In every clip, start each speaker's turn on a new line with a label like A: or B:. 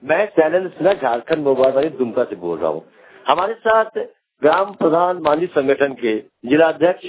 A: मैं शैलेंद्र सिन्हा झारखंड मोबाइल वाली दुमका से बोल रहा हूँ। हमारे साथ ग्राम प्रधान मांझी संगठन के जिलाध्यक्ष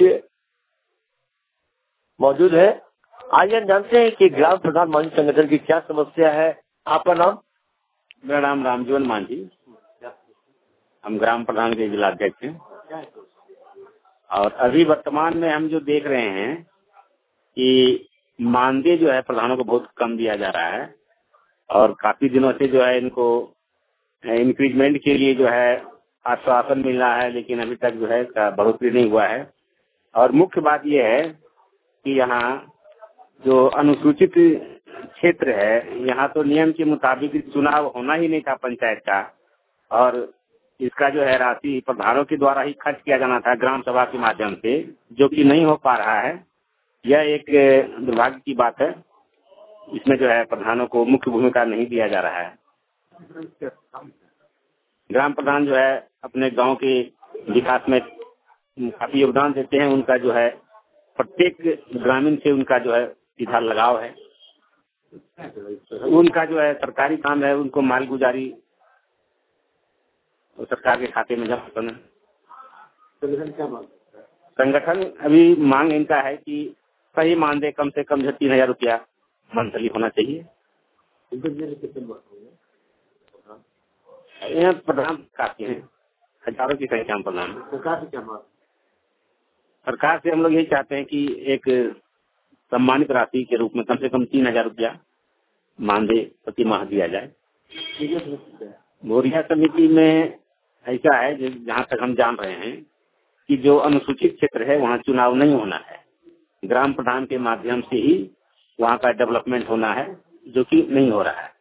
A: मौजूद है। आइए हम जानते हैं कि ग्राम प्रधान मांझी संगठन की क्या समस्या है। आपका नाम?
B: मेरा नाम रामजीवन मांझी, हम ग्राम प्रधान के जिलाध्यक्ष हैं। और अभी वर्तमान में हम जो देख रहे हैं कि मानदेय जो है प्रधानों को बहुत कम दिया जा रहा है और काफी दिनों से जो है इनको इंक्रीजमेंट के लिए जो है आश्वासन मिल रहा है, लेकिन अभी तक जो है बढ़ोतरी नहीं हुआ है। और मुख्य बात यह है कि यहाँ जो अनुसूचित क्षेत्र है, यहाँ तो नियम के मुताबिक चुनाव होना ही नहीं था पंचायत का, और इसका जो है राशि प्रधानों के द्वारा ही खर्च किया जाना था ग्राम सभा के माध्यम से, जो कि नहीं हो पा रहा है। यह एक दुर्भाग्य की बात है। इसमें जो है प्रधानों को मुख्य भूमिका नहीं दिया जा रहा है। ग्राम प्रधान जो है अपने गांव के विकास में काफी योगदान देते हैं। उनका जो है प्रत्येक ग्रामीण से उनका जो है सीधा लगाव है। उनका जो है सरकारी काम है, उनको माल गुजारी सरकार के खाते में जमा करना। संगठन अभी मांग इनका है कि सही मानदेय कम से कम 3,000 रुपया मंथली होना चाहिए। यहाँ प्रधान काफी है, हजारों की संख्या में प्रधान। सरकार से हम लोग यही चाहते हैं कि एक सम्मानित राशि के रूप में कम से कम 3,000 रुपया मानदेय प्रति माह दिया जाए। बोरिया समिति में ऐसा है, जहाँ तक हम जान रहे हैं कि जो अनुसूचित क्षेत्र है वहाँ चुनाव नहीं होना है, ग्राम प्रधान के माध्यम से ही वहाँ का डेवलपमेंट होना है, जो कि नहीं हो रहा है।